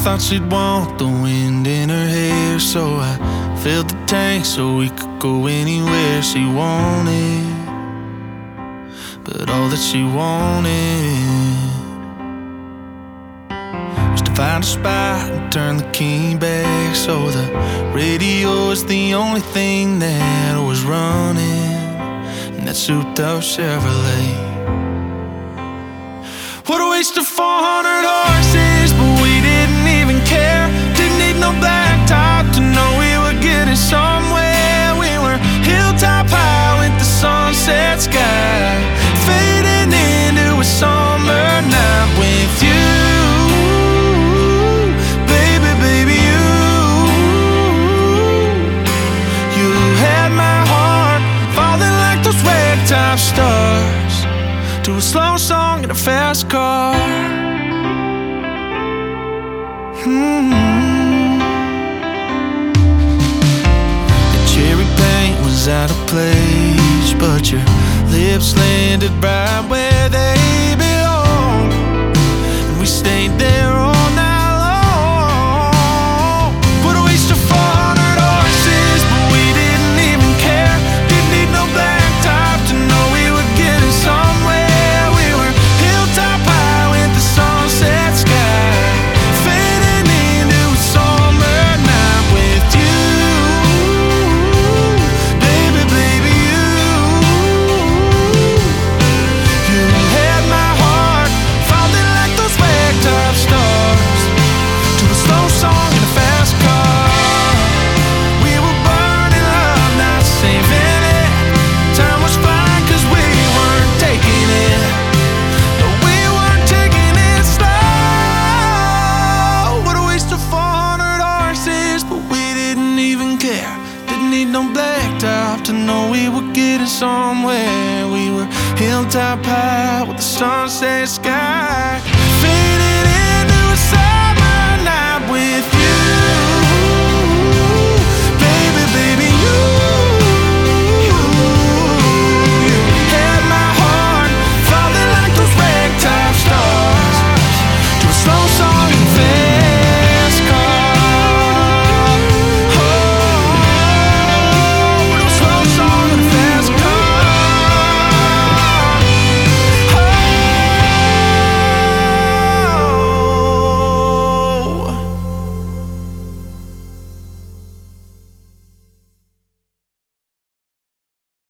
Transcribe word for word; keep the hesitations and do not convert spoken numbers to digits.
thought she'd want the wind in her hair, so I filled the tank so we could go anywhere she wanted. But all that she wanted was to find a spot and turn the key back, so the radio is the only thing that was running in that souped-up Chevrolet. What a waste of four hundred horses, but we didn't even care. Didn't need no blacktop to know we were getting somewhere. We were hilltop high with the sunset sky, fading into a summer night with you, baby, baby, you. You had my heart falling like those ragtop stars to a slow song in a fast car. Mm-hmm. The cherry paint was out of place, but your lips landed right where they belong, and we stayed there all night long. What a waste of four hundred horses, but we didn't even care. Didn't need no blacktop to know we were getting somewhere. To know we were getting somewhere. We were hilltop high with the sunset sky.